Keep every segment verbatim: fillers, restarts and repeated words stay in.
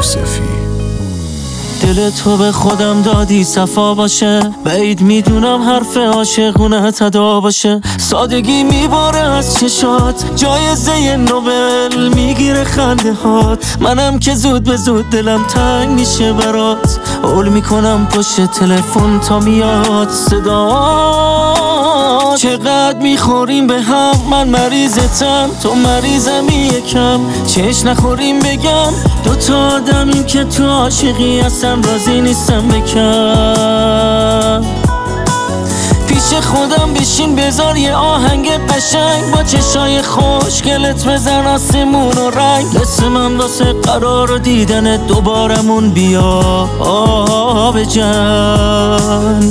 یوسفی. دل تو به خودم دادی صفا باشه، بعید میدونم حرف عاشقونه تدا باشه. سادگی میباره از چشات، جایزه نوبل میگیره خنده هات. منم که زود به زود دلم تنگ میشه برات، اول میکنم پشت تلفن تا میاد صدا. چقدر میخوریم به هم، من مریضتم تو مریضمی یکم. چش نخوریم بگم دوتا آدمیم که تو عاشقی هستم، راضی نیستم بکن. پیش خودم بشین بذار یه آهنگ قشنگ، با چشای خوشگلت بزن آسمون و رنگ. مثل من واسه قرار دیدن دوبارمون بیا آب جنگ.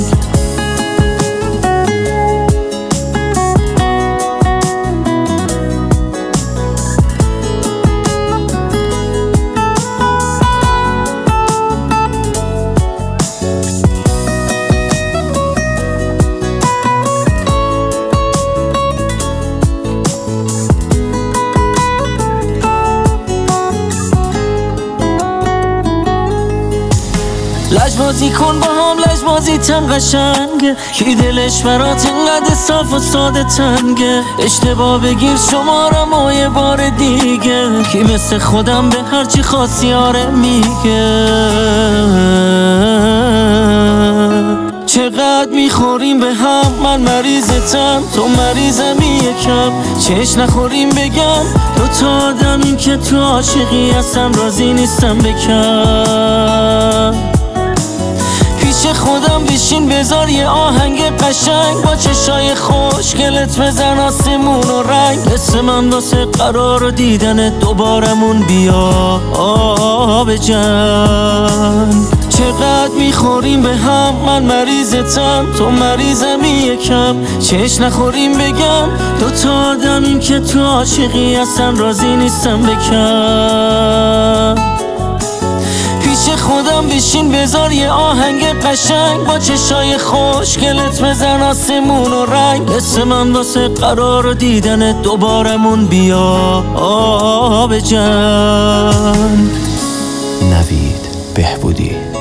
لجبازی کن با هم، لجبازی تم قشنگه. کی دلش برات اینقدر صاف و ساده تنگه؟ اشتباه بگیر شمارم و یه بار دیگه. کی مثل خودم به هرچی خاصی آره میگه. چقدر میخوریم به هم، من مریضتم تو مریضمی یکم. چش نخوریم بگم دوتا آدمیم که تو عاشقی هستم، راضی نیستم بکن. پیش خودم بشین بذار یه آهنگ قشنگ، با چشای خوشگلت بزن آسمون و رنگ. مثل من واسه قرار دیدن دوبارمون بیا آب جنگ. چقدر میخوریم به هم، من مریضتم تو مریضمی یکم. چش نخوریم بگم دوتا آدمیم که تو عاشقی هستن، راضی نیستم بکن. پیش خودم بشین بذار یه آهنگ قشنگ، با چشای خوشگلت بزن آسمون و رنگ. مثل من واسه قرار دیدن دوبارمون بیا آب جنگ. نوید بهبودی.